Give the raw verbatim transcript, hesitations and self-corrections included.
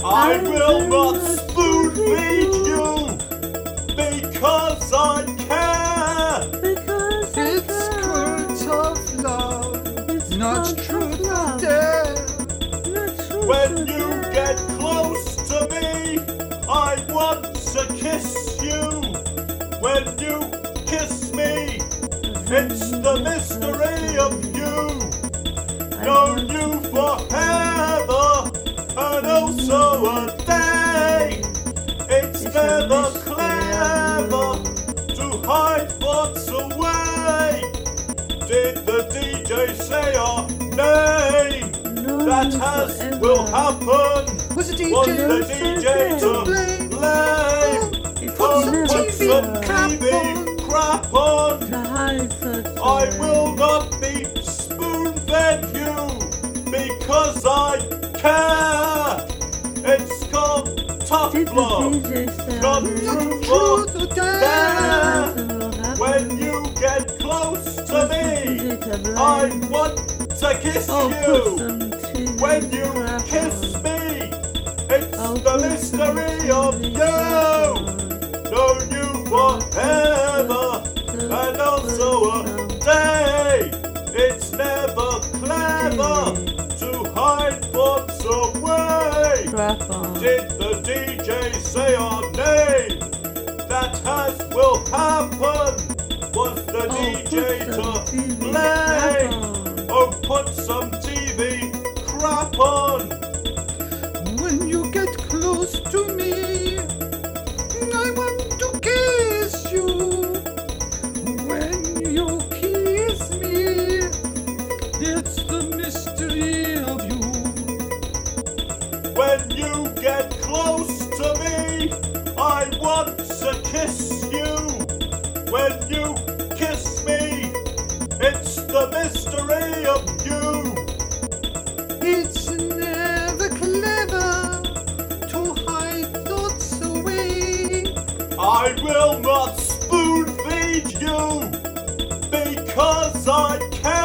I will not spoon feed you because I care. Because I It's care. words of love, It's not words of truth love. of dare. Not truth When of you dare. get close to me, I want to kiss you. When you kiss me, it's the mystery of you. Know you forever and also a day. It's It's a never mystery clever of to hide what's away. Did the D J say our name? Know That you has forever. will happen. Was the D J Was the Don't D J say to to blame? blame? It's Oh, some never put T V some crap T V on. crap on. to hide such I a- will not be spoon-fed you because I care. It's called tough Did the love. D J say Come our name? true Truth for or dare. dare. Nothing will happen. When you get close to Was the me, D J to I blame? want to kiss Oh, put you. some T V When you crap kiss on. me, it's Oh, the put some mystery of T V you. crap on. Know you forever and also a day. It's never clever to hide what's away. Crap on. Did the D J say our name? That has will happen. Was the Oh, D J put some to T V blame? crap on. Oh, put some T V crap on. When you get close to me, I want to kiss you. When you kiss me, it's the mystery of you. When you get close to me, I want to kiss you. When you kiss me, it's the mystery of you. It's never clever to hide thoughts away. I will not spoon feed you because I care.